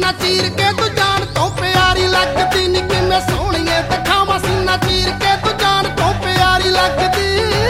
सीना चीर के तू जान तो प्यारी लगदी नी किवें सोहणीए दिखावां सीना चीर के तू जान तो प्यारी लगदी।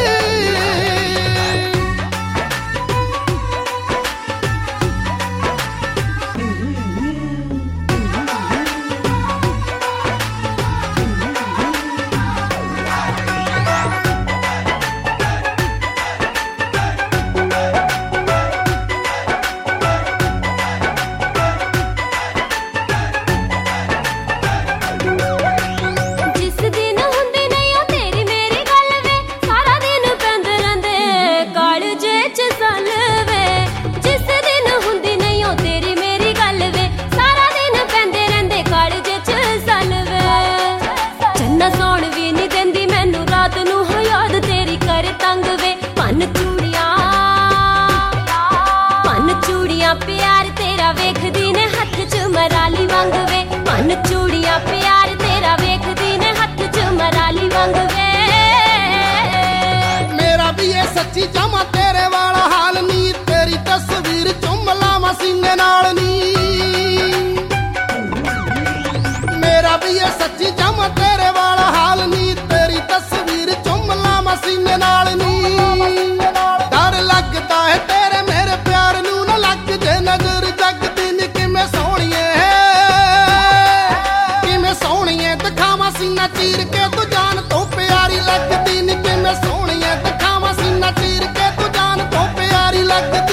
प्यार तेरा वेखदी ने हथ च मराली वांग वे मन चूड़ियां प्यार तेरा वेखदी ने हथ च मराली वांग वे। मेरा भी ये सच्ची जामा तेरे वाला हाल नी तेरी तस्वीर चुम लावां सीने नाल नी। मेरा भी ये सच्ची जामा तेरे वाला हाल नी तेरी तस्वीर चुम लावां सीने नाल नी। डर लगदा है तेरे मेरे प्यार नू ना लग जे नजर जगदी नी किवें सोहणीए किवें सोहणीए दिखावां सीना चीर के तू जान तो प्यारी लगदी नी किवें सोहणीए दिखावां सीना चीर के तू जान तो प्यारी लगदी।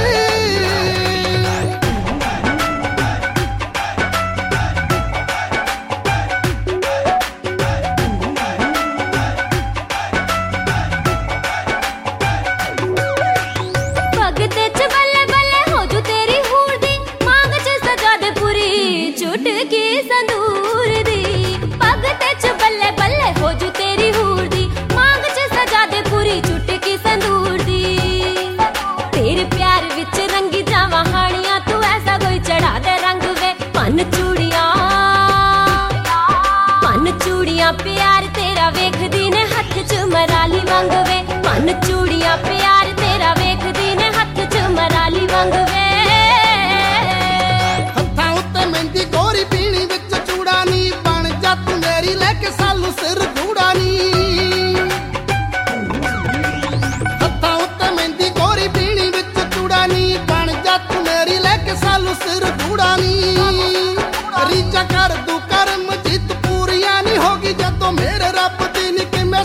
चुटकी संदूर दी भगत च बल्ले बल्ले हो जू तेरी हूर दी मांग च सजा दे पूरी चुटकी संदूर दी। तेरे प्यार विच रंगी जावां हानियां तू ऐसा कोई चढ़ा दे रंग वे मन चूड़ियां प्यार तेरा वेखदी ने हथ च मराली वांग वे मन चूड़ियां प्यार तेरा वेखदी ने हथ च मराली वांग वे। सालू सिर घूड़ा नी हत्थां उत्ते मेहंदी गोरी पीनी विच चूड़ा नी बन जा तू मेरी लेके सालू सिर घूड़ा नी। रीचा कर दू करम जित पूरियां नी होगी जदों मेरे रब दी नी किवें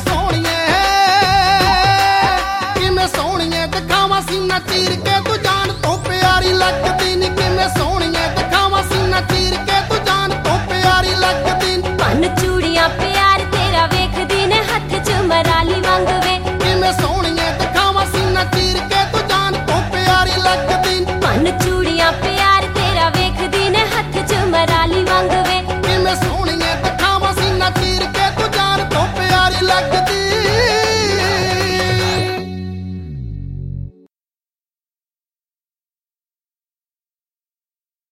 सोहणीए दिखावां सीना चीर के तू जान तो प्यारी लगदी नी किवें सोहणीए दिखावां सीना चीर के तू जान तो प्यारी लगदी। मन चूड़ियां प्यार तेरा वेखदी ने हथ च मराली वांग वे किवें सोहणीए दिखावां सीना चीर के तू जान तो प्यारी लगदी। मन